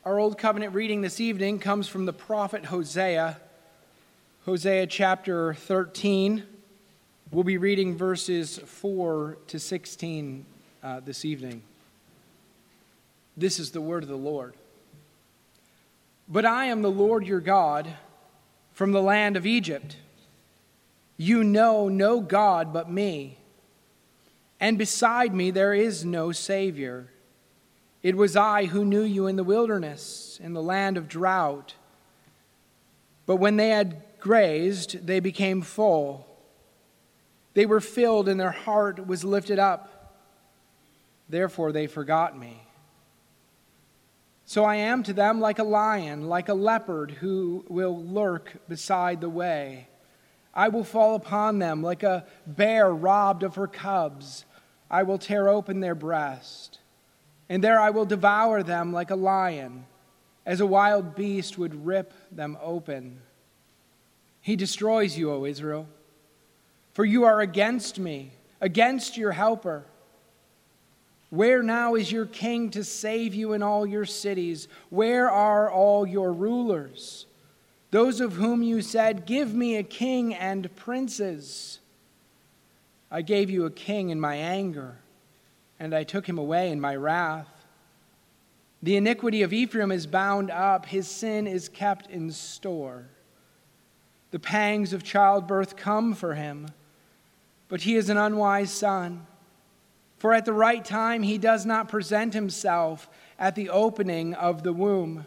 Our Old Covenant reading this evening comes from the prophet Hosea. Hosea chapter 13. We'll be reading verses 4 to 16 this evening. This is the word of the Lord. But I am the Lord your God from the land of Egypt. You know no God but me, and beside me there is no Savior. It was I who knew you in the wilderness, in the land of drought. But when they had grazed, they became full. They were filled, and their heart was lifted up. Therefore they forgot me. So I am to them like a lion, like a leopard who will lurk beside the way. I will fall upon them like a bear robbed of her cubs. I will tear open their breast. And there I will devour them like a lion, as a wild beast would rip them open. He destroys you, O Israel, for you are against me, against your helper. Where now is your king to save you in all your cities? Where are all your rulers? Those of whom you said, give me a king and princes. I gave you a king in my anger, and I took him away in my wrath. The iniquity of Ephraim is bound up, his sin is kept in store. The pangs of childbirth come for him, but he is an unwise son. For at the right time he does not present himself at the opening of the womb.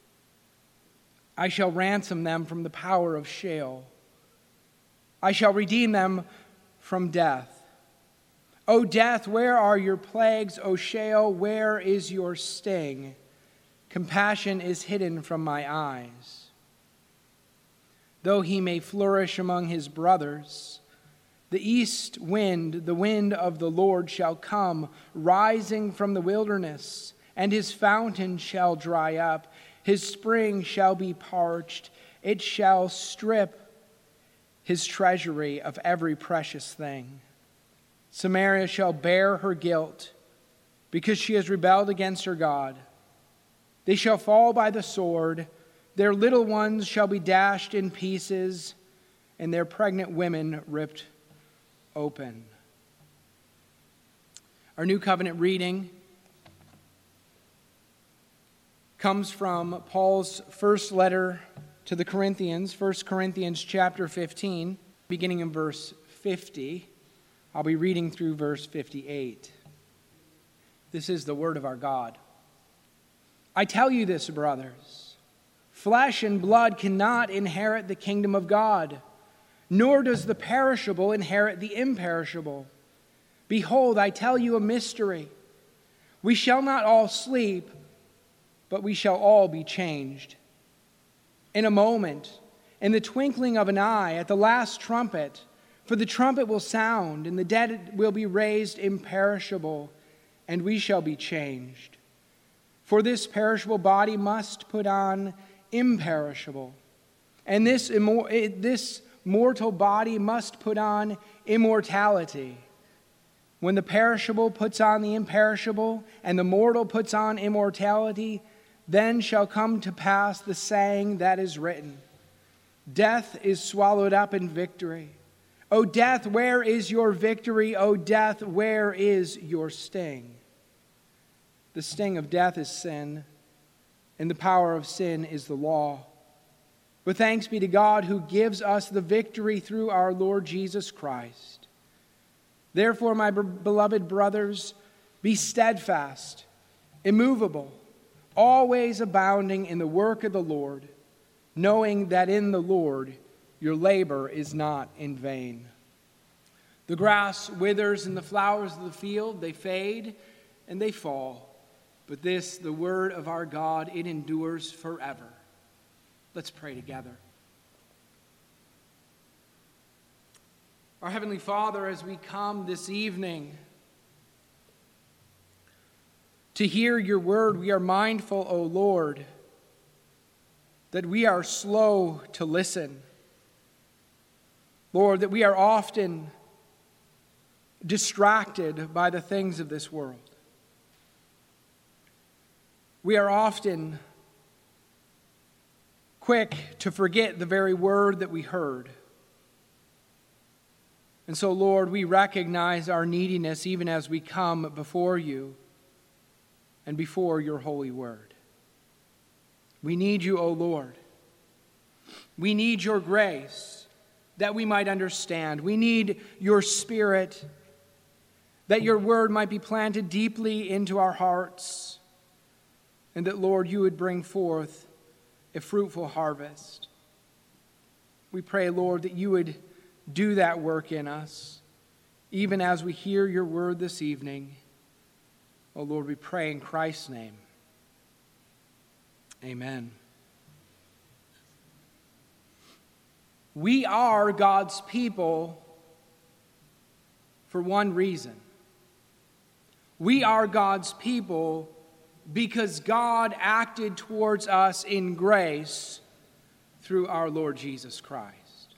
I shall ransom them from the power of Sheol. I shall redeem them from death. O death, where are your plagues? O Sheol, where is your sting? Compassion is hidden from my eyes. Though he may flourish among his brothers, the east wind, the wind of the Lord, shall come, rising from the wilderness, and his fountain shall dry up. His spring shall be parched. It shall strip his treasury of every precious thing. Samaria shall bear her guilt, because she has rebelled against her God. They shall fall by the sword. Their little ones shall be dashed in pieces, and their pregnant women ripped open. Our New Covenant reading comes from Paul's first letter to the Corinthians, 1 Corinthians chapter 15, beginning in verse 50. I'll be reading through verse 58. This is the word of our God. I tell you this, brothers, flesh and blood cannot inherit the kingdom of God, nor does the perishable inherit the imperishable. Behold, I tell you a mystery. We shall not all sleep, but we shall all be changed. In a moment, in the twinkling of an eye, at the last trumpet, for the trumpet will sound, and the dead will be raised imperishable, and we shall be changed. For this perishable body must put on imperishable, and this mortal body must put on immortality. When the perishable puts on the imperishable, and the mortal puts on immortality, then shall come to pass the saying that is written, death is swallowed up in victory. O death, where is your victory? O death, where is your sting? The sting of death is sin, and the power of sin is the law. But thanks be to God who gives us the victory through our Lord Jesus Christ. Therefore, my beloved brothers, be steadfast, immovable, always abounding in the work of the Lord, knowing that in the Lord your labor is not in vain. The grass withers and the flowers of the field, they fade and they fall. But this, the word of our God, it endures forever. Let's pray together. Our Heavenly Father, as we come this evening to hear your word, we are mindful, O Lord, that we are slow to listen. Lord, that we are often distracted by the things of this world. We are often quick to forget the very word that we heard. And so, Lord, we recognize our neediness even as we come before you and before your holy word. We need you, O Lord. We need your grace that we might understand. We need your Spirit that your word might be planted deeply into our hearts, and that, Lord, you would bring forth a fruitful harvest. We pray, Lord, that you would do that work in us, even as we hear your word this evening. Oh, Lord, we pray in Christ's name. Amen. We are God's people for one reason. We are God's people because God acted towards us in grace through our Lord Jesus Christ.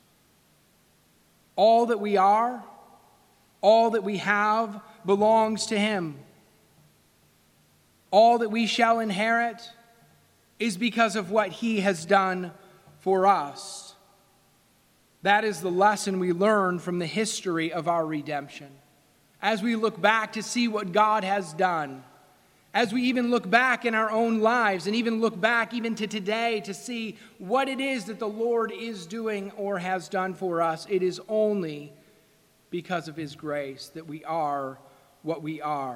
All that we are, all that we have belongs to him. All that we shall inherit is because of what he has done for us. That is the lesson we learn from the history of our redemption. As we look back to see what God has done, as we even look back in our own lives and even look back even to today to see what it is that the Lord is doing or has done for us, it is only because of his grace that we are what we are.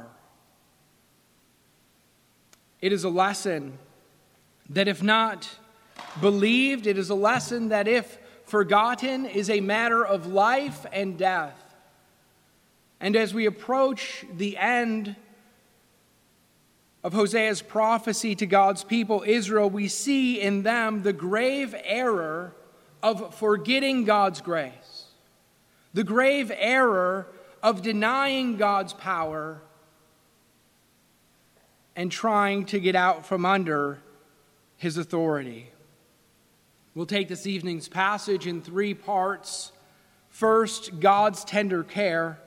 It is a lesson that if not believed, it is a lesson that if forgotten is a matter of life and death. And as we approach the end of Hosea's prophecy to God's people, Israel, we see in them the grave error of forgetting God's grace, the grave error of denying God's power and trying to get out from under his authority. We'll take this evening's passage in three parts. First, God's tender care.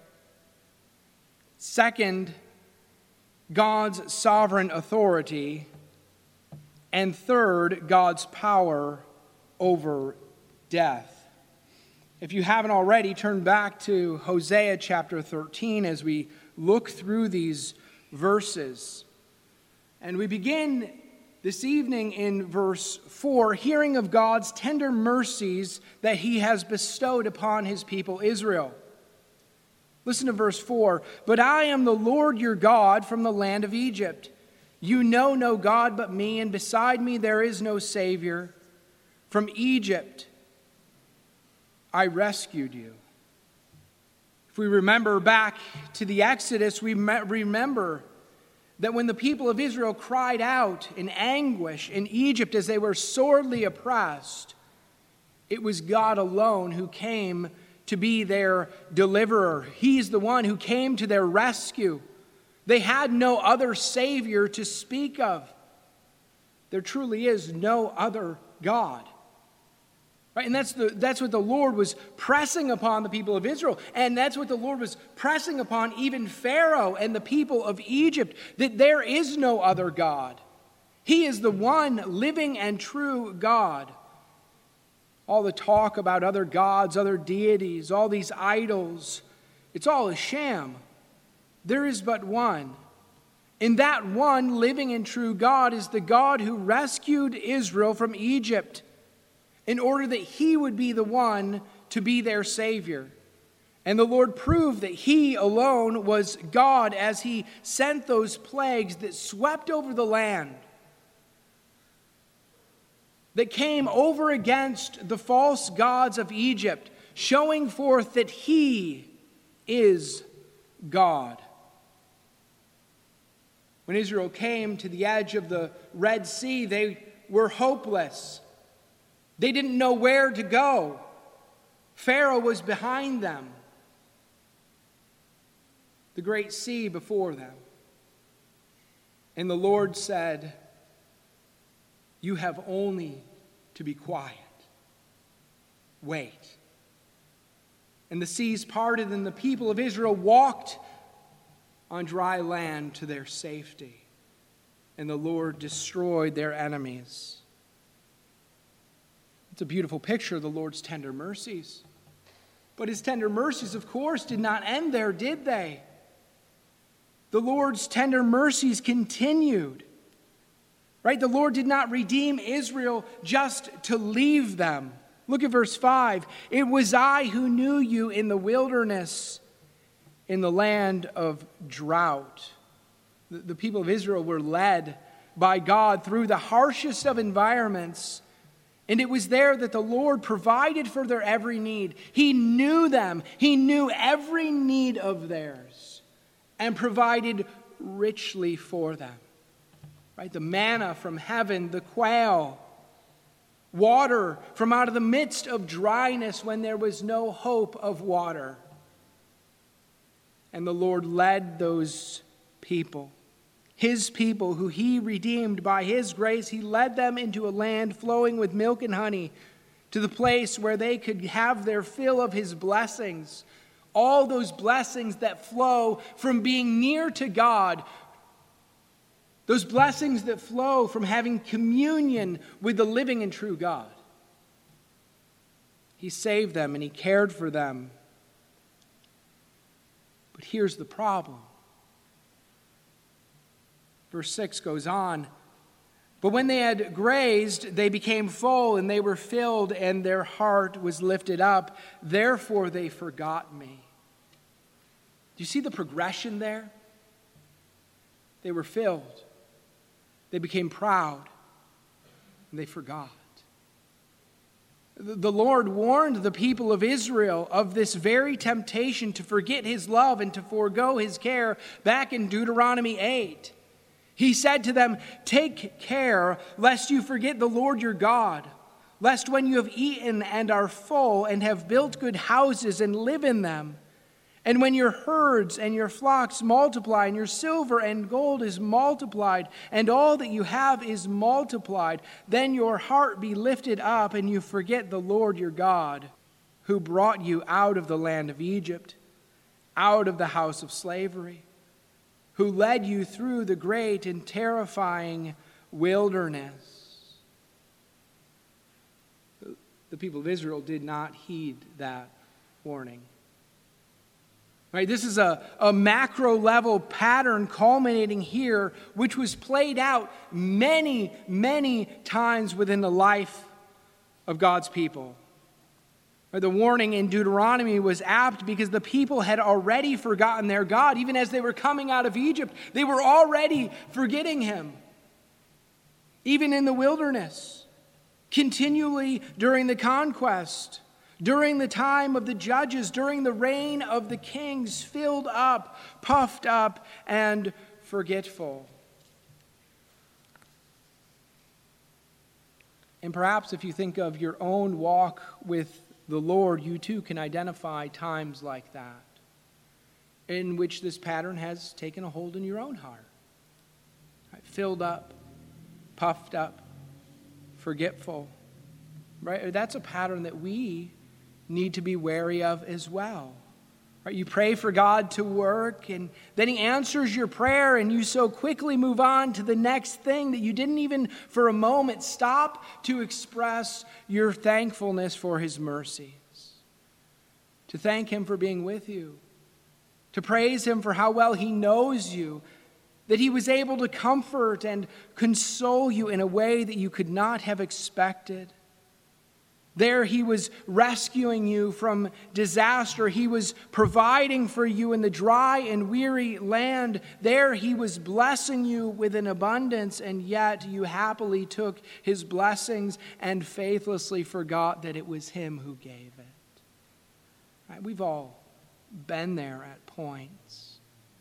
Second, God's sovereign authority. And third, God's power over death. If you haven't already, turn back to Hosea chapter 13 as we look through these verses. And we begin this evening in verse 4, hearing of God's tender mercies that he has bestowed upon his people Israel. Listen to verse 4. But I am the Lord your God from the land of Egypt. You know no God but me, and beside me there is no Savior. From Egypt I rescued you. If we remember back to the Exodus, we remember that when the people of Israel cried out in anguish in Egypt as they were sorely oppressed, it was God alone who came to be their deliverer. He's the one who came to their rescue. They had no other Savior to speak of. There truly is no other God. Right? And that's what the Lord was pressing upon the people of Israel. And that's what the Lord was pressing upon even Pharaoh and the people of Egypt, that there is no other God. He is the one living and true God. All the talk about other gods, other deities, all these idols, it's all a sham. There is but one. And that one living and true God is the God who rescued Israel from Egypt in order that he would be the one to be their Savior. And the Lord proved that he alone was God as he sent those plagues that swept over the land, that came over against the false gods of Egypt, showing forth that he is God. When Israel came to the edge of the Red Sea, they were hopeless. They didn't know where to go. Pharaoh was behind them. The great sea before them. And the Lord said, "You have only to be quiet. Wait." And the seas parted, and the people of Israel walked on dry land to their safety. And the Lord destroyed their enemies. It's a beautiful picture of the Lord's tender mercies. But his tender mercies, of course, did not end there, did they? The Lord's tender mercies continued. Right? The Lord did not redeem Israel just to leave them. Look at verse 5. It was I who knew you in the wilderness, in the land of drought. The people of Israel were led by God through the harshest of environments. And it was there that the Lord provided for their every need. He knew them. He knew every need of theirs and provided richly for them. Right? The manna from heaven, the quail, water from out of the midst of dryness when there was no hope of water. And the Lord led those people, his people who he redeemed by his grace. He led them into a land flowing with milk and honey, to the place where they could have their fill of his blessings. All those blessings that flow from being near to God. Those blessings that flow from having communion with the living and true God. He saved them and he cared for them. But here's the problem. Verse 6 goes on. But when they had grazed, they became full, and they were filled, and their heart was lifted up. Therefore they forgot me. Do you see the progression there? They were filled. They became proud, and they forgot. The Lord warned the people of Israel of this very temptation to forget his love and to forego his care back in Deuteronomy 8. He said to them, "Take care lest you forget the Lord your God, lest when you have eaten and are full and have built good houses and live in them, and when your herds and your flocks multiply, and your silver and gold is multiplied, and all that you have is multiplied, then your heart be lifted up, and you forget the Lord your God, who brought you out of the land of Egypt, out of the house of slavery, who led you through the great and terrifying wilderness." The people of Israel did not heed that warning. Right, this is a macro level pattern culminating here, which was played out many, many times within the life of God's people. The warning in Deuteronomy was apt because the people had already forgotten their God. Even as they were coming out of Egypt, they were already forgetting him. Even in the wilderness, continually during the conquest, during the time of the judges, during the reign of the kings, filled up, puffed up, and forgetful. And perhaps if you think of your own walk with the Lord, you too can identify times like that, in which this pattern has taken a hold in your own heart. Right? Filled up, puffed up, forgetful. Right? That's a pattern that we need to be wary of as well. Right? You pray for God to work, and then he answers your prayer, and you so quickly move on to the next thing that you didn't even for a moment stop to express your thankfulness for his mercies, to thank him for being with you, to praise him for how well he knows you, that he was able to comfort and console you in a way that you could not have expected. There he was rescuing you from disaster. He was providing for you in the dry and weary land. There he was blessing you with an abundance, and yet you happily took his blessings and faithlessly forgot that it was him who gave it. Right? We've all been there at points.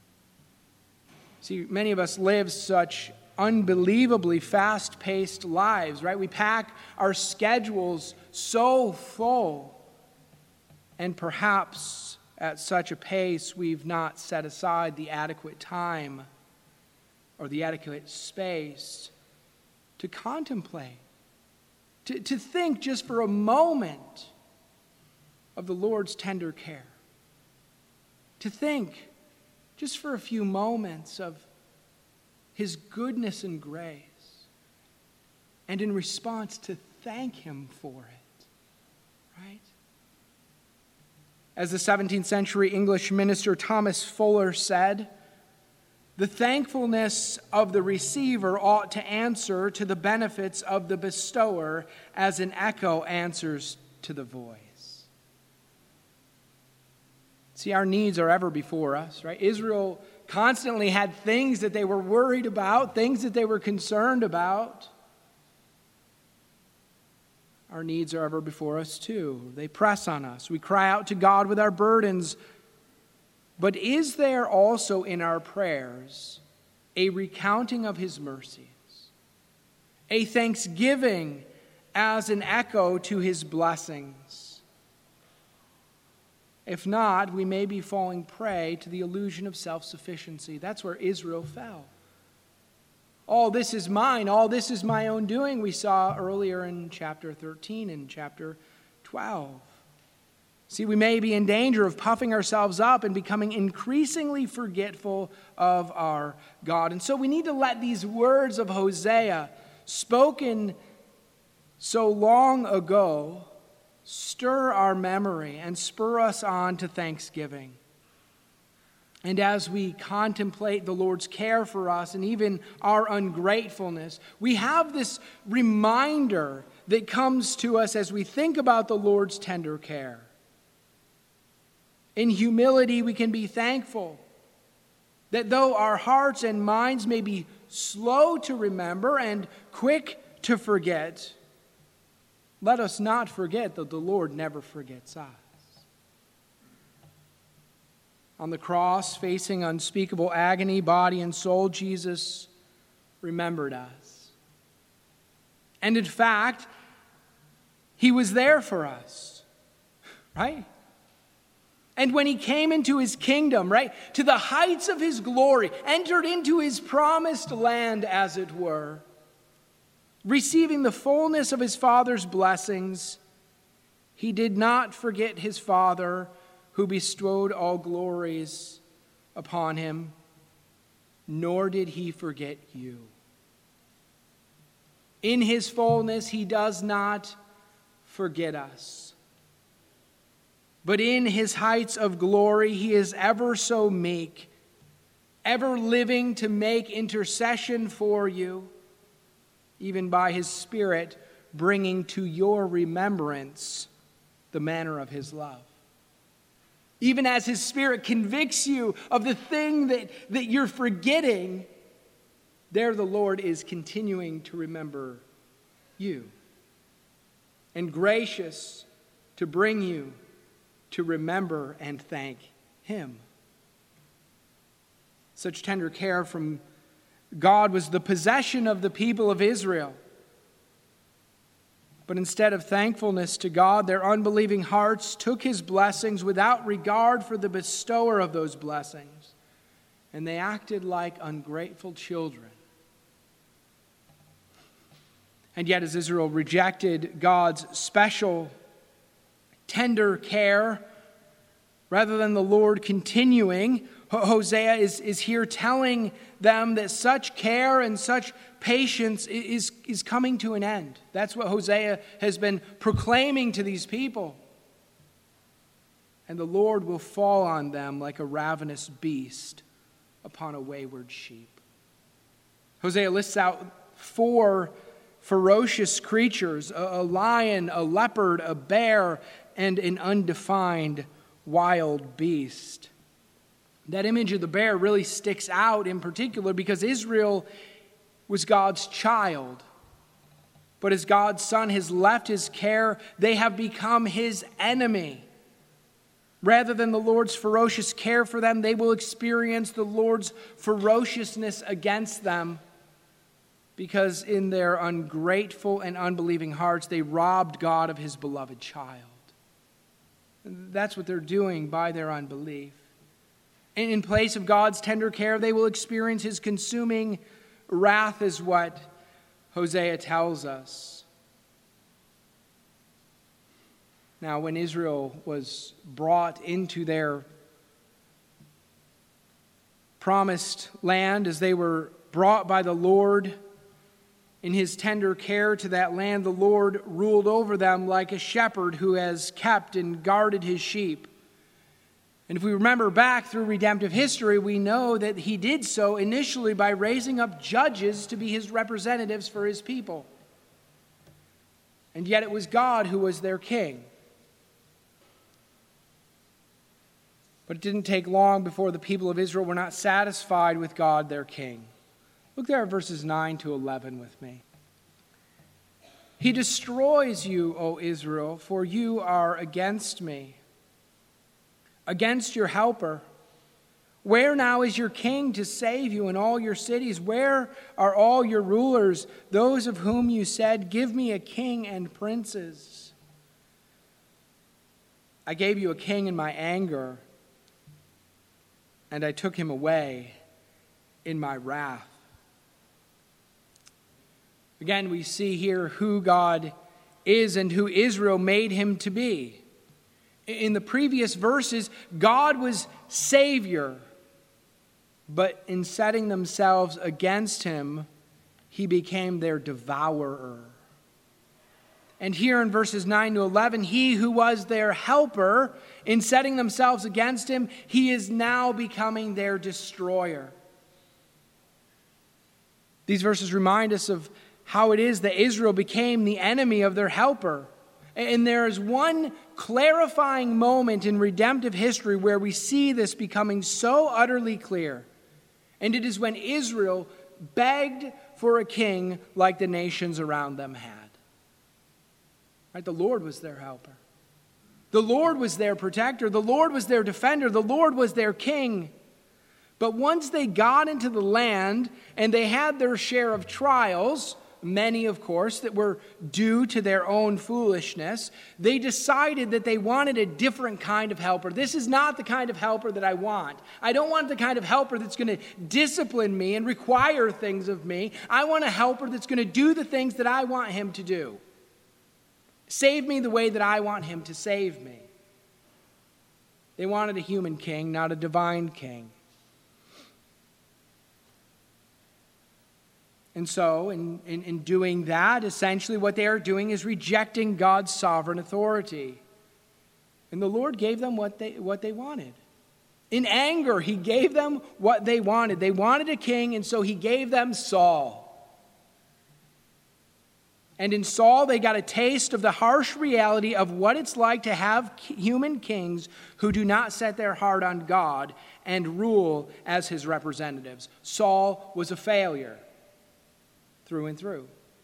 See, many of us live such unbelievably fast-paced lives, right? We pack our schedules so full, and perhaps at such a pace we've not set aside the adequate time or the adequate space to contemplate, to think just for a moment of the Lord's tender care, to think just for a few moments of his goodness and grace, and in response to thank him for it. right? As the 17th century English minister Thomas Fuller said, the thankfulness of the receiver ought to answer to the benefits of the bestower as an echo answers to the voice. See, our needs are ever before us, right? Israel constantly had things that they were worried about, things that they were concerned about. Our needs are ever before us too. They press on us. We cry out to God with our burdens. But is there also in our prayers a recounting of his mercies, a thanksgiving as an echo to his blessings? If not, we may be falling prey to the illusion of self-sufficiency. That's where Israel fell. All this is mine, all this is my own doing, we saw earlier in chapter 13 and chapter 12. See, we may be in danger of puffing ourselves up and becoming increasingly forgetful of our God. And so we need to let these words of Hosea, spoken so long ago, stir our memory and spur us on to thanksgiving. And as we contemplate the Lord's care for us and even our ungratefulness, we have this reminder that comes to us as we think about the Lord's tender care. In humility, we can be thankful that though our hearts and minds may be slow to remember and quick to forget, let us not forget that the Lord never forgets us. On the cross, facing unspeakable agony, body and soul, Jesus remembered us. And in fact, he was there for us, right? And when he came into his kingdom, right, to the heights of his glory, entered into his promised land, as it were, receiving the fullness of his Father's blessings, he did not forget his Father who bestowed all glories upon him, nor did he forget you. In his fullness, he does not forget us. But in his heights of glory, he is ever so meek, ever living to make intercession for you, even by his Spirit bringing to your remembrance the manner of his love. Even as his Spirit convicts you of the thing that you're forgetting, there the Lord is continuing to remember you and gracious to bring you to remember and thank him. Such tender care from God was the possession of the people of Israel. But instead of thankfulness to God, their unbelieving hearts took his blessings without regard for the bestower of those blessings, and they acted like ungrateful children. And yet, as Israel rejected God's special tender care, rather than the Lord continuing, Hosea is here telling them that such care and such patience is coming to an end. That's what Hosea has been proclaiming to these people. And the Lord will fall on them like a ravenous beast upon a wayward sheep. Hosea lists out 4 ferocious creatures: a lion, a leopard, a bear, and an undefined wild beast. That image of the bear really sticks out in particular because Israel was God's child. But as God's son has left his care, they have become his enemy. Rather than the Lord's ferocious care for them, they will experience the Lord's ferociousness against them, because in their ungrateful and unbelieving hearts, they robbed God of his beloved child. That's what they're doing by their unbelief. And in place of God's tender care, they will experience his consuming wrath, is what Hosea tells us. Now, when Israel was brought into their promised land, as they were brought by the Lord In his tender care to that land, the Lord ruled over them like a shepherd who has kept and guarded his sheep. And if we remember back through redemptive history, we know that he did so initially by raising up judges to be his representatives for his people. And yet it was God who was their king. But it didn't take long before the people of Israel were not satisfied with God, their king. Look there at verses 9 to 11 with me. He destroys you, O Israel, for you are against me, against your helper. Where now is your king to save you in all your cities? Where are all your rulers, those of whom you said, give me a king and princes? I gave you a king in my anger, and I took him away in my wrath. Again, we see here who God is and who Israel made him to be. In the previous verses, God was Savior, but in setting themselves against him, he became their devourer. And here in verses 9 to 11, he who was their helper, in setting themselves against him, he is now becoming their destroyer. These verses remind us of how it is that Israel became the enemy of their helper. And there is one clarifying moment in redemptive history where we see this becoming so utterly clear. And it is when Israel begged for a king like the nations around them had. Right? The Lord was their helper. The Lord was their protector. The Lord was their defender. The Lord was their king. But once they got into the land and they had their share of trials, many, of course, that were due to their own foolishness, they decided that they wanted a different kind of helper. This is not the kind of helper that I want. I don't want the kind of helper that's going to discipline me and require things of me. I want a helper that's going to do the things that I want him to do. Save me the way that I want him to save me. They wanted a human king, not a divine king. And so, in doing that, essentially what they are doing is rejecting God's sovereign authority. And the Lord gave them what they wanted. In anger, he gave them what they wanted. They wanted a king, and so he gave them Saul. And in Saul, they got a taste of the harsh reality of what it's like to have human kings who do not set their heart on God and rule as his representatives. Saul was a failure through and through.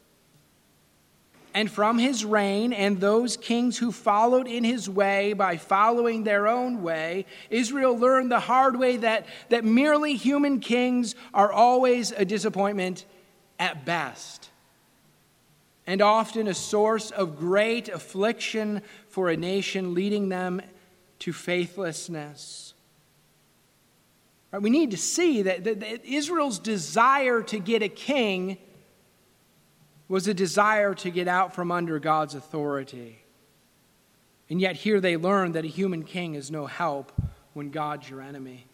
And from his reign and those kings who followed in his way by following their own way, Israel learned the hard way that merely human kings are always a disappointment at best, and often a source of great affliction for a nation, leading them to faithlessness. Right, we need to see that Israel's desire to get a king was a desire to get out from under God's authority. And yet here they learn that a human king is no help when God's your enemy.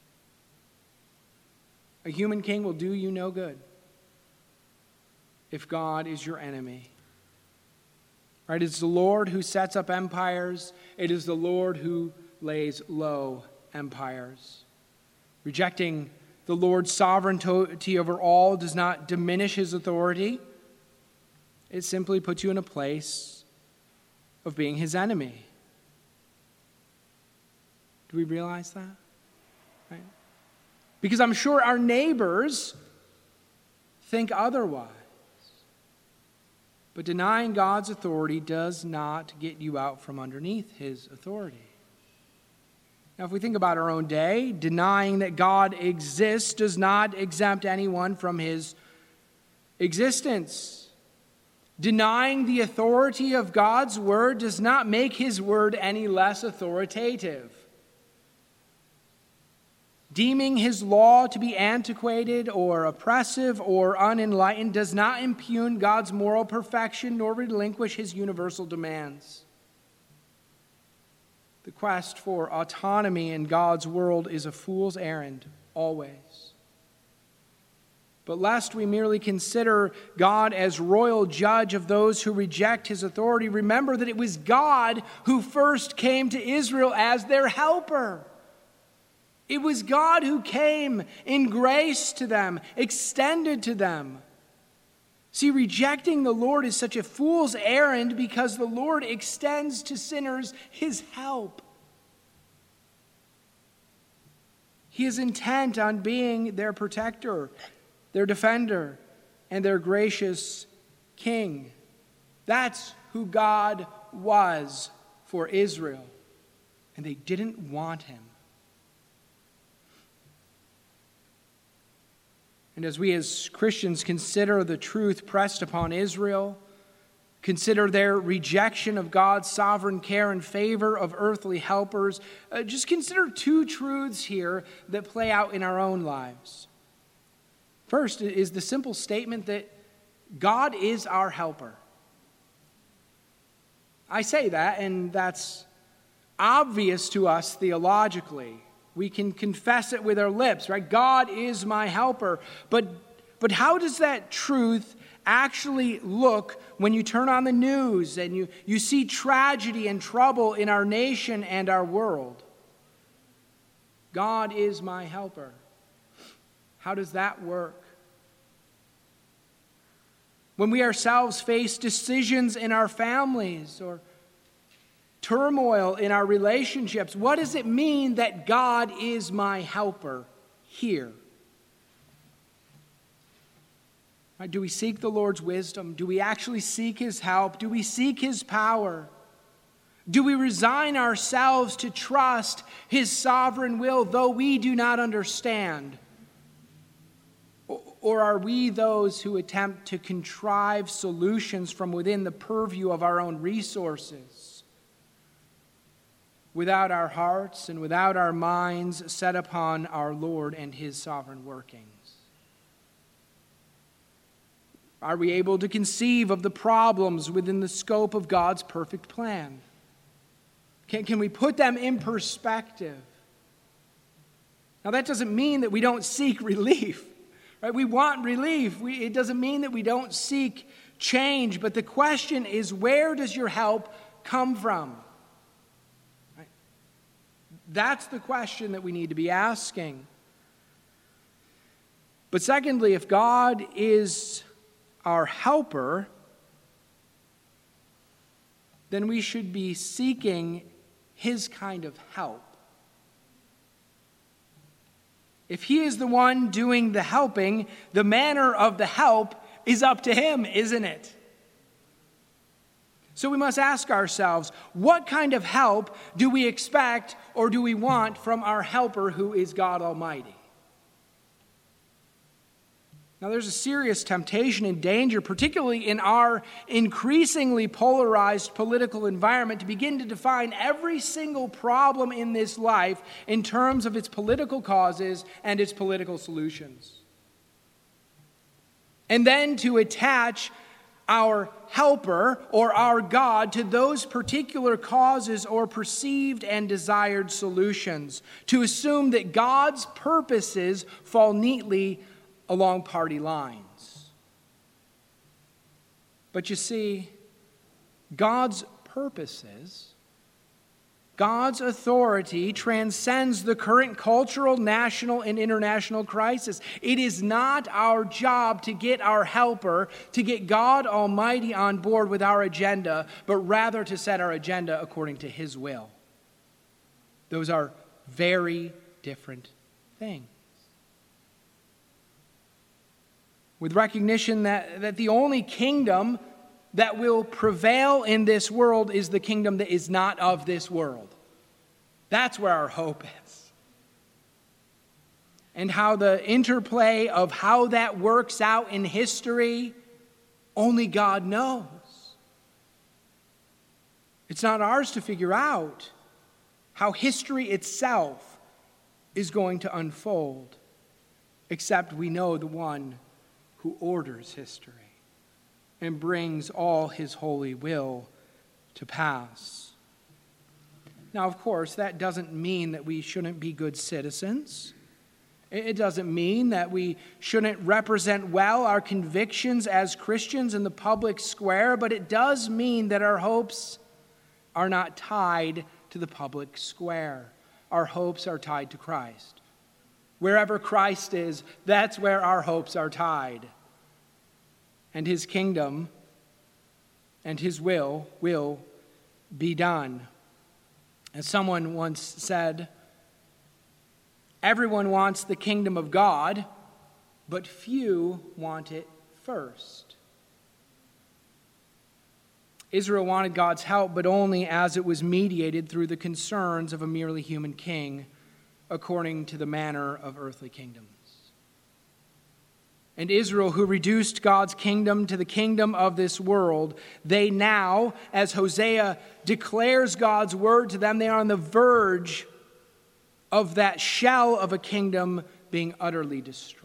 A human king will do you no good if God is your enemy. Right? It's the Lord who sets up empires. It is the Lord who lays low empires. Rejecting the Lord's sovereignty over all does not diminish his authority. It simply puts you in a place of being his enemy. Do we realize that? Right? Because I'm sure our neighbors think otherwise. But denying God's authority does not get you out from underneath his authority. Now, if we think about our own day, denying that God exists does not exempt anyone from his existence. Denying the authority of God's word does not make his word any less authoritative. Deeming his law to be antiquated or oppressive or unenlightened does not impugn God's moral perfection nor relinquish his universal demands. The quest for autonomy in God's world is a fool's errand, always. But lest we merely consider God as royal judge of those who reject his authority, remember that it was God who first came to Israel as their helper. It was God who came in grace to them, extended to them. See, rejecting the Lord is such a fool's errand because the Lord extends to sinners his help. He is intent on being their protector, their defender, and their gracious king. That's who God was for Israel, and they didn't want him. And as we as Christians consider the truth pressed upon Israel, consider their rejection of God's sovereign care in favor of earthly helpers, just consider two truths here that play out in our own lives. First is the simple statement that God is our helper. I say that, and that's obvious to us theologically. We can confess it with our lips, right? God is my helper. But how does that truth actually look when you turn on the news and you see tragedy and trouble in our nation and our world? God is my helper. How does that work? When we ourselves face decisions in our families or turmoil in our relationships, what does it mean that God is my helper here? Right, do we seek the Lord's wisdom? Do we actually seek his help? Do we seek his power? Do we resign ourselves to trust his sovereign will, though we do not understand? Or are we those who attempt to contrive solutions from within the purview of our own resources, without our hearts and without our minds set upon our Lord and his sovereign workings? Are we able to conceive of the problems within the scope of God's perfect plan? Can we put them in perspective? Now, that doesn't mean that we don't seek relief. Right? We want relief. It doesn't mean that we don't seek change. But the question is, where does your help come from? Right? That's the question that we need to be asking. But secondly, if God is our helper, then we should be seeking his kind of help. If he is the one doing the helping, the manner of the help is up to him, isn't it? So we must ask ourselves, what kind of help do we expect or do we want from our helper who is God Almighty? Now, there's a serious temptation and danger, particularly in our increasingly polarized political environment, to begin to define every single problem in this life in terms of its political causes and its political solutions. And then to attach our helper or our God to those particular causes or perceived and desired solutions, to assume that God's purposes fall neatly along party lines. But you see, God's purposes, God's authority transcends the current cultural, national, and international crisis. It is not our job to get our helper, to get God Almighty on board with our agenda, but rather to set our agenda according to his will. Those are very different things. With recognition that the only kingdom that will prevail in this world is the kingdom that is not of this world. That's where our hope is. And how the interplay of how that works out in history, only God knows. It's not ours to figure out how history itself is going to unfold, except we know the one who orders history and brings all his holy will to pass. Now, of course, that doesn't mean that we shouldn't be good citizens It doesn't mean that we shouldn't represent well our convictions as Christians in the public square, but it does mean that our hopes are not tied to the public square. Our hopes are tied to Christ. Wherever Christ is, that's where our hopes are tied. And his kingdom and his will be done. As someone once said, everyone wants the kingdom of God, but few want it first. Israel wanted God's help, but only as it was mediated through the concerns of a merely human king, according to the manner of earthly kingdoms. And Israel, who reduced God's kingdom to the kingdom of this world, they now, as Hosea declares God's word to them, they are on the verge of that shell of a kingdom being utterly destroyed.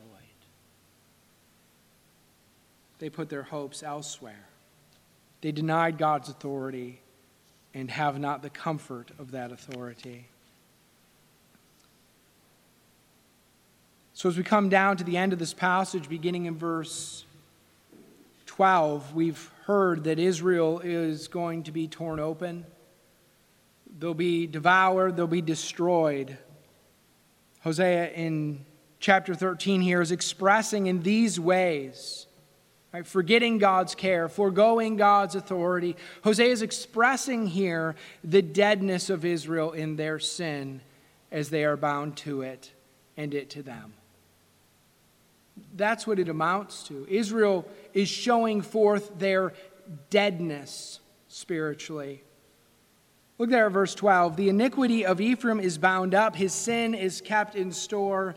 They put their hopes elsewhere. They denied God's authority and have not the comfort of that authority. So as we come down to the end of this passage, beginning in verse 12, we've heard that Israel is going to be torn open. They'll be devoured, they'll be destroyed. Hosea in chapter 13 here is expressing in these ways, right, forgetting God's care, foregoing God's authority. Hosea is expressing here the deadness of Israel in their sin as they are bound to it and it to them. That's what it amounts to. Israel is showing forth their deadness spiritually. Look there at verse 12. The iniquity of Ephraim is bound up, his sin is kept in store.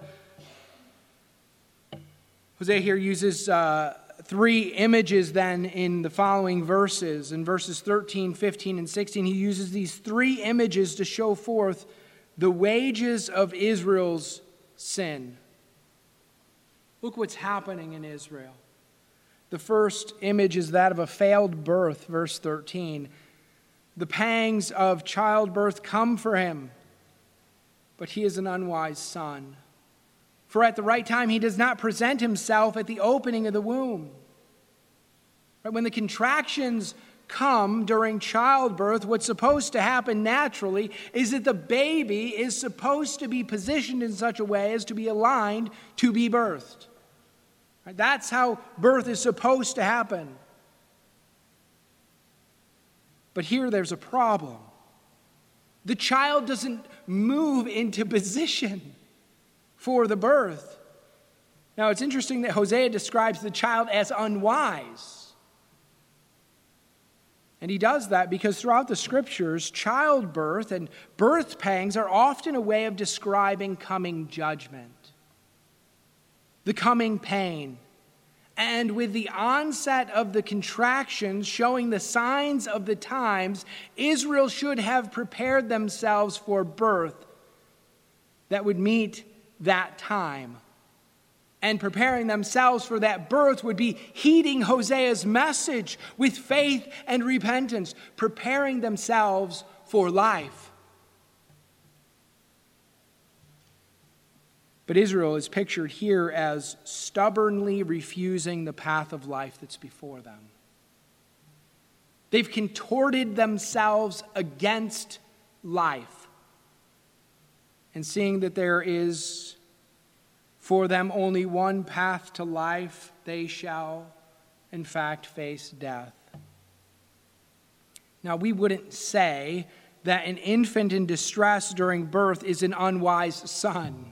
Hosea here uses three images then in the following verses. In verses 13, 15, and 16, he uses these three images to show forth the wages of Israel's sin. Look what's happening in Israel. The first image is that of a failed birth, verse 13. The pangs of childbirth come for him, but he is an unwise son. For at the right time he does not present himself at the opening of the womb. When the contractions come during childbirth, what's supposed to happen naturally is that the baby is supposed to be positioned in such a way as to be aligned to be birthed. That's how birth is supposed to happen. But here there's a problem. The child doesn't move into position for the birth. Now it's interesting that Hosea describes the child as unwise. And he does that because throughout the scriptures, childbirth and birth pangs are often a way of describing coming judgment, the coming pain. And with the onset of the contractions showing the signs of the times, Israel should have prepared themselves for birth that would meet that time. And preparing themselves for that birth would be heeding Hosea's message with faith and repentance, preparing themselves for life. But Israel is pictured here as stubbornly refusing the path of life that's before them. They've contorted themselves against life. And seeing that there is for them only one path to life, they shall, in fact, face death. Now, we wouldn't say that an infant in distress during birth is an unwise son.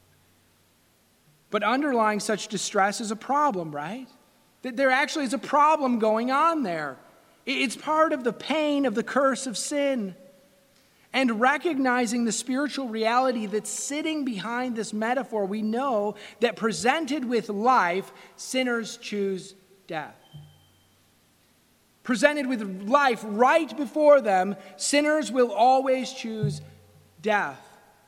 But underlying such distress is a problem, right? That there actually is a problem going on there. It's part of the pain of the curse of sin. And recognizing the spiritual reality that's sitting behind this metaphor, we know that presented with life, sinners choose death. Presented with life right before them, sinners will always choose death.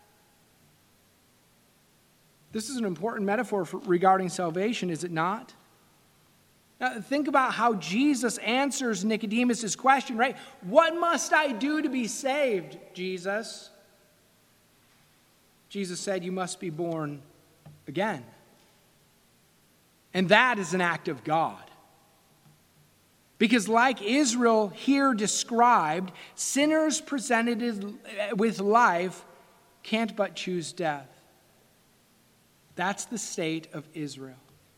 This is an important metaphor regarding salvation, is it not? Now, think about how Jesus answers Nicodemus' question, right? What must I do to be saved, Jesus? Jesus said, you must be born again. And that is an act of God. Because like Israel here described, sinners presented with life can't but choose death. That's the state of Israel.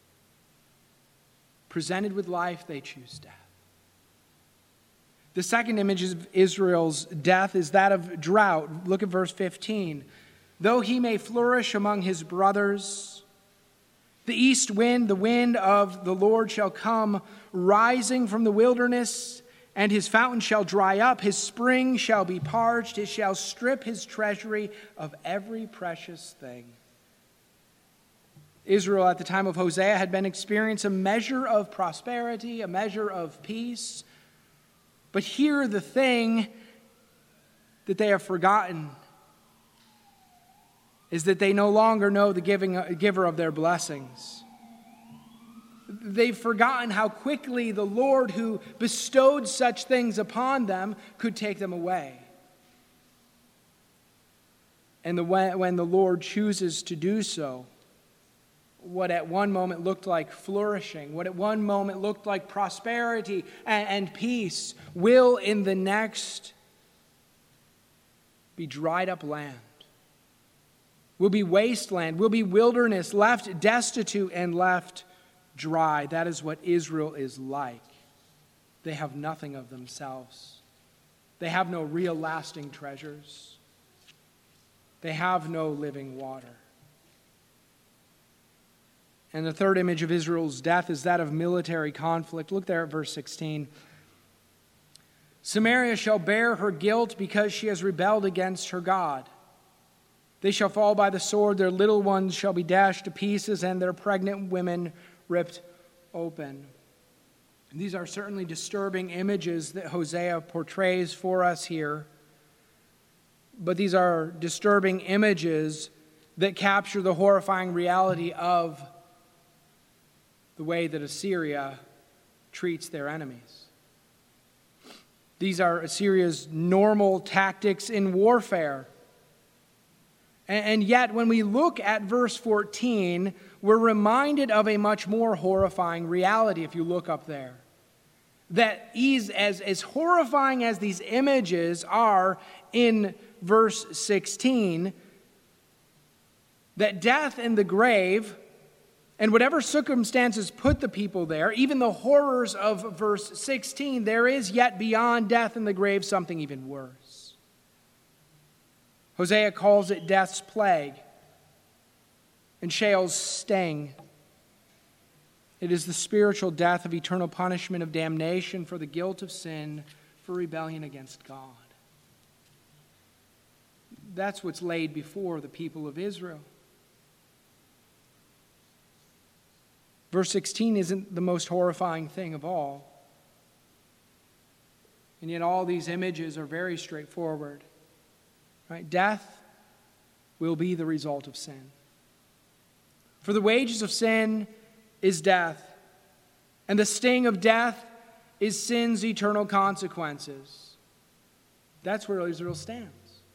Presented with life, they choose death. The second image of Israel's death is that of drought. Look at verse 15. Though he may flourish among his brothers, the east wind, the wind of the Lord shall come, rising from the wilderness, and his fountain shall dry up, his spring shall be parched, it shall strip his treasury of every precious thing. Israel at the time of Hosea had been experiencing a measure of prosperity, a measure of peace. But here the thing that they have forgotten is that they no longer know the giver of their blessings. They've forgotten how quickly the Lord who bestowed such things upon them could take them away. And when the Lord chooses to do so, what at one moment looked like flourishing, what at one moment looked like prosperity and peace, will in the next be dried up land, will be wasteland, will be wilderness, left destitute and left dry. That is what Israel is like. They have nothing of themselves. They have no real lasting treasures. They have no living water. And the third image of Israel's death is that of military conflict. Look there at verse 16. Samaria shall bear her guilt because she has rebelled against her God. They shall fall by the sword, their little ones shall be dashed to pieces, and their pregnant women ripped open. And these are certainly disturbing images that Hosea portrays for us here. But these are disturbing images that capture the horrifying reality of the way that Assyria treats their enemies. These are Assyria's normal tactics in warfare. And yet, when we look at verse 14, we're reminded of a much more horrifying reality if you look up there. That is, as horrifying as these images are in verse 16, that death and the grave and whatever circumstances put the people there, even the horrors of verse 16, there is yet beyond death and the grave something even worse. Hosea calls it death's plague and Sheol's sting. It is the spiritual death of eternal punishment of damnation for the guilt of sin, for rebellion against God. That's what's laid before the people of Israel. Verse 16 isn't the most horrifying thing of all. And yet all these images are very straightforward. Right? Death will be the result of sin. For the wages of sin is death, and the sting of death is sin's eternal consequences. That's where Israel stands.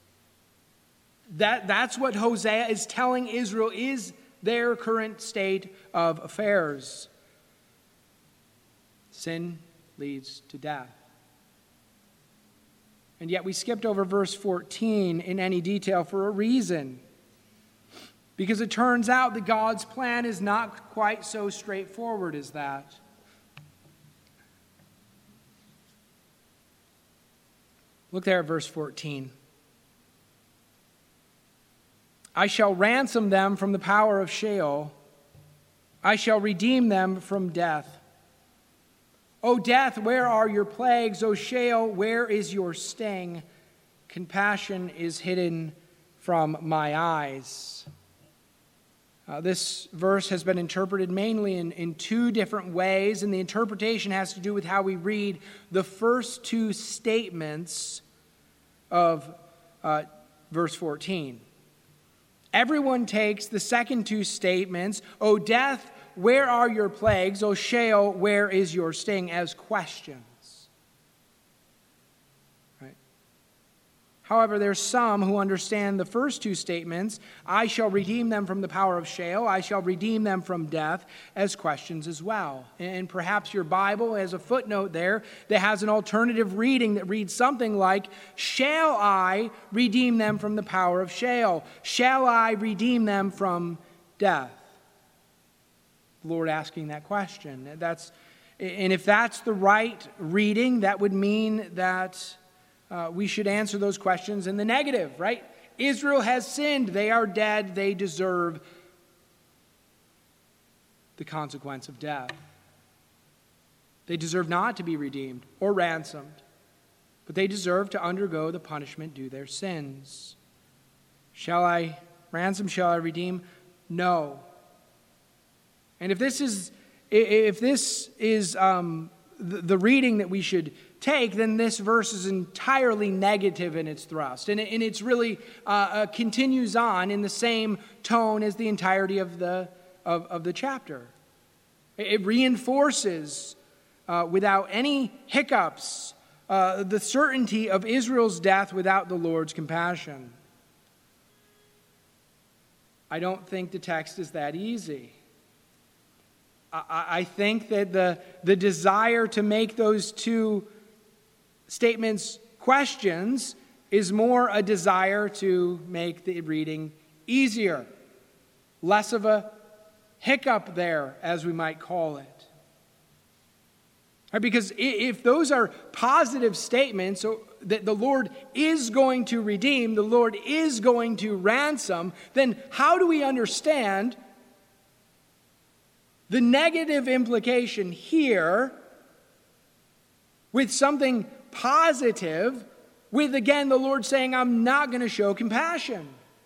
That's what Hosea is telling Israel is their current state of affairs. Sin leads to death. And yet we skipped over verse 14 in any detail for a reason. Because it turns out that God's plan is not quite so straightforward as that. Look there at verse 14. I shall ransom them from the power of Sheol. I shall redeem them from death. O death, where are your plagues? O Sheol, where is your sting? Compassion is hidden from my eyes. This verse has been interpreted mainly in two different ways, and the interpretation has to do with how we read the first two statements of verse 14. Everyone takes the second two statements, O death, where are your plagues? O Sheol, where is your sting? As questions. Right? However, there's some who understand the first two statements, I shall redeem them from the power of Sheol, I shall redeem them from death, as questions as well. And perhaps your Bible has a footnote there that has an alternative reading that reads something like, shall I redeem them from the power of Sheol? Shall I redeem them from death? The Lord asking that question. And if that's the right reading, that would mean that we should answer those questions in the negative, right? Israel has sinned. They are dead. They deserve the consequence of death. They deserve not to be redeemed or ransomed, but they deserve to undergo the punishment due their sins. Shall I ransom? Shall I redeem? No. And if this is the reading that we should take, then this verse is entirely negative in its thrust. And it's really continues on in the same tone as the entirety of the chapter. It reinforces, without any hiccups, the certainty of Israel's death without the Lord's compassion. I don't think the text is that easy. I think that the desire to make those two statements questions is more a desire to make the reading easier, less of a hiccup there, as we might call it. Right? Because if those are positive statements, so that the Lord is going to redeem, the Lord is going to ransom, then how do we understand the negative implication here with something positive, with again the Lord saying, I'm not going to show compassion?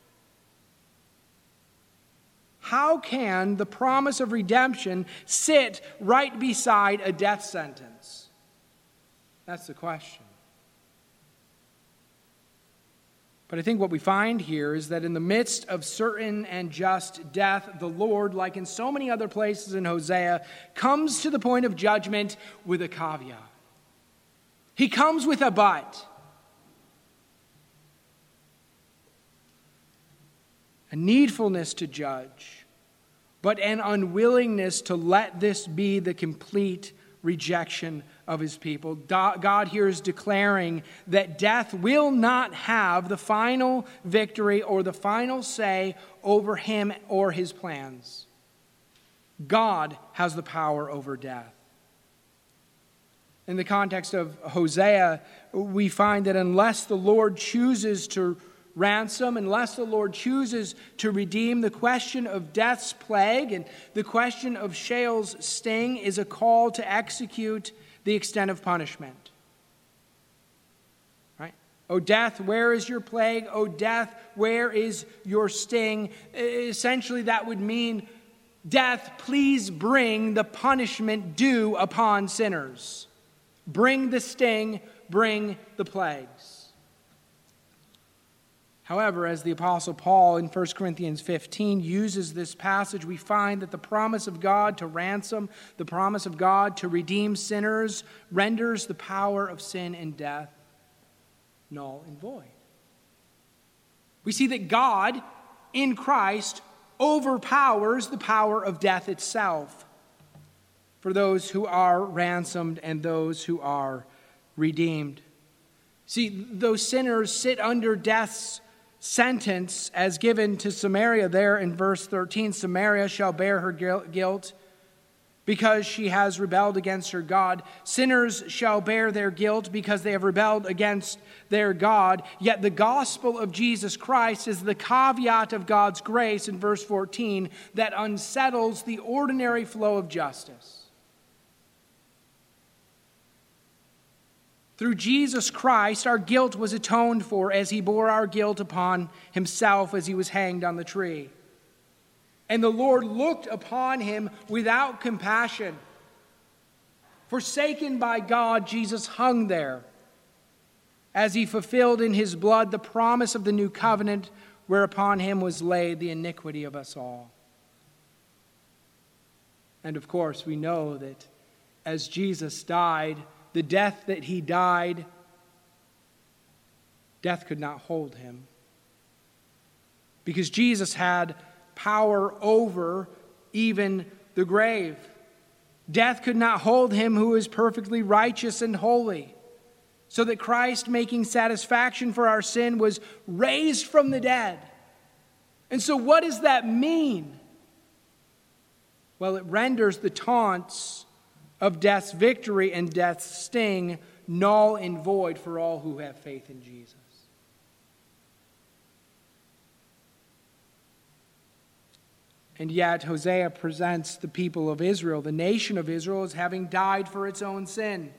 How can the promise of redemption sit right beside a death sentence? That's the question. But I think what we find here is that in the midst of certain and just death, the Lord, like in so many other places in Hosea, comes to the point of judgment with a caveat. He comes with a but. A needfulness to judge, but an unwillingness to let this be the complete rejection of his people. God here is declaring that death will not have the final victory or the final say over him or his plans. God has the power over death. In the context of Hosea, we find that unless the Lord chooses to ransom, unless the Lord chooses to redeem, the question of death's plague and the question of Sheol's sting is a call to execute the extent of punishment. Right? O death, where is your plague? O death, where is your sting? Essentially, that would mean, death, please bring the punishment due upon sinners. Bring the sting, bring the plagues. However, as the Apostle Paul in 1 Corinthians 15 uses this passage, we find that the promise of God to ransom, the promise of God to redeem sinners, renders the power of sin and death null and void. We see that God, in Christ, overpowers the power of death itself for those who are ransomed and those who are redeemed. See, those sinners sit under death's sentence as given to Samaria there in verse 13. Samaria shall bear her guilt because she has rebelled against her God. Sinners shall bear their guilt because they have rebelled against their God. Yet the gospel of Jesus Christ is the caveat of God's grace in verse 14 that unsettles the ordinary flow of justice. Through Jesus Christ, our guilt was atoned for as he bore our guilt upon himself as he was hanged on the tree. And the Lord looked upon him without compassion. Forsaken by God, Jesus hung there as he fulfilled in his blood the promise of the new covenant whereupon him was laid the iniquity of us all. And of course, we know that as Jesus died, the death that he died death could not hold him. Because Jesus had power over even the grave. Death could not hold him who is perfectly righteous and holy. So that Christ, making satisfaction for our sin, was raised from the dead. And so what does that mean? Well, it renders the taunts of death's victory and death's sting null and void for all who have faith in Jesus. And yet, Hosea presents the people of Israel, the nation of Israel, as having died for its own sin.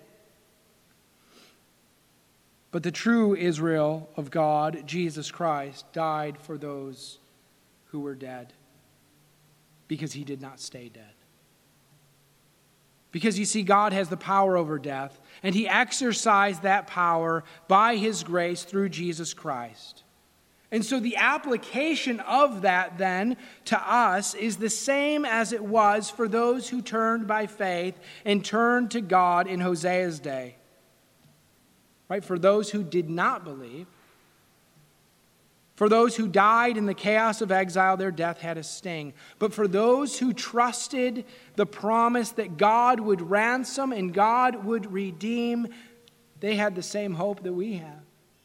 But the true Israel of God, Jesus Christ, died for those who were dead because he did not stay dead. Because you see, God has the power over death, and he exercised that power by his grace through Jesus Christ. And so the application of that then to us is the same as it was for those who turned by faith and turned to God in Hosea's day. Right? For those who did not believe, for those who died in the chaos of exile, their death had a sting. But for those who trusted the promise that God would ransom and God would redeem, they had the same hope that we have.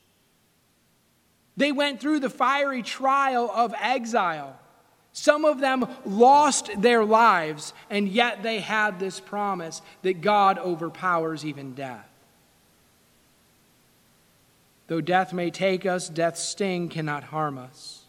They went through the fiery trial of exile. Some of them lost their lives, and yet they had this promise that God overpowers even death. Though death may take us, death's sting cannot harm us.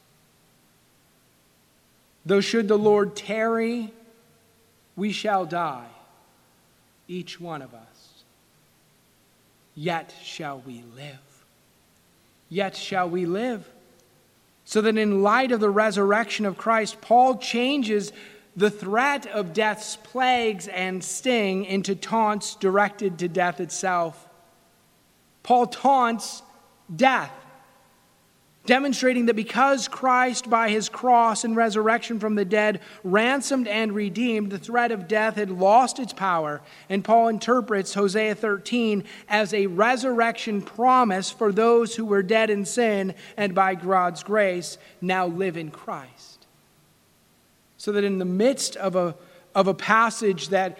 Though should the Lord tarry, we shall die, each one of us. Yet shall we live. Yet shall we live. So that in light of the resurrection of Christ, Paul changes the threat of death's plagues and sting into taunts directed to death itself. Paul taunts death, demonstrating that because Christ, by his cross and resurrection from the dead, ransomed and redeemed, the threat of death had lost its power. And Paul interprets Hosea 13 as a resurrection promise for those who were dead in sin and by God's grace now live in Christ. So that in the midst of a passage that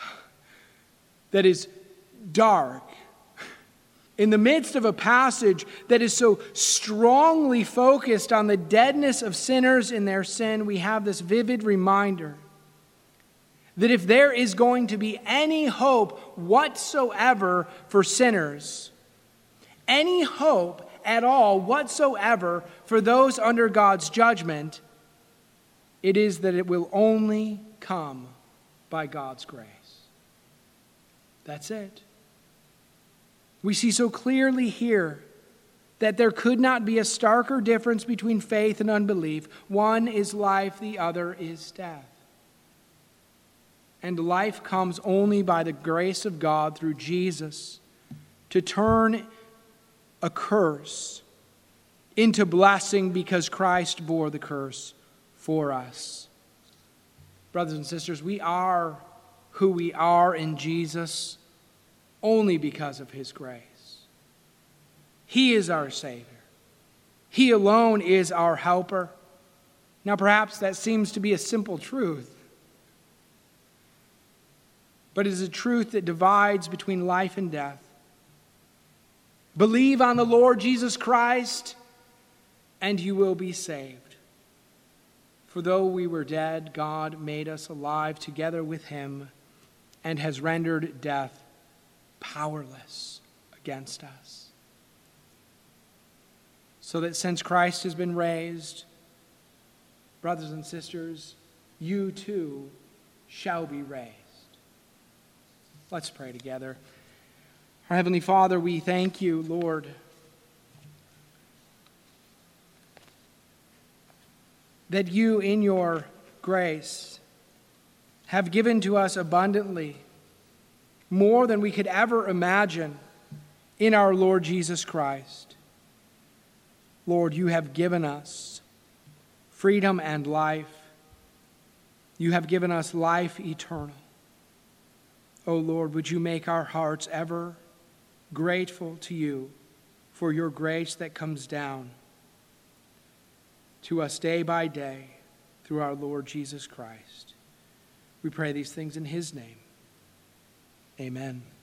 is dark, in the midst of a passage that is so strongly focused on the deadness of sinners in their sin, we have this vivid reminder that if there is going to be any hope whatsoever for sinners, any hope at all whatsoever for those under God's judgment, it is that it will only come by God's grace. That's it. We see so clearly here that there could not be a starker difference between faith and unbelief. One is life, the other is death. And life comes only by the grace of God through Jesus to turn a curse into blessing because Christ bore the curse for us. Brothers and sisters, we are who we are in Jesus only because of his grace. He is our Savior. He alone is our helper. Now, perhaps that seems to be a simple truth, but it is a truth that divides between life and death. Believe on the Lord Jesus Christ, and you will be saved. For though we were dead, God made us alive together with him and has rendered death powerless against us. So that since Christ has been raised, brothers and sisters, you too shall be raised. Let's pray together. Our Heavenly Father, we thank you, Lord, that you in your grace have given to us abundantly more than we could ever imagine in our Lord Jesus Christ. Lord, you have given us freedom and life. You have given us life eternal. Oh Lord, would you make our hearts ever grateful to you for your grace that comes down to us day by day through our Lord Jesus Christ. We pray these things in his name. Amen.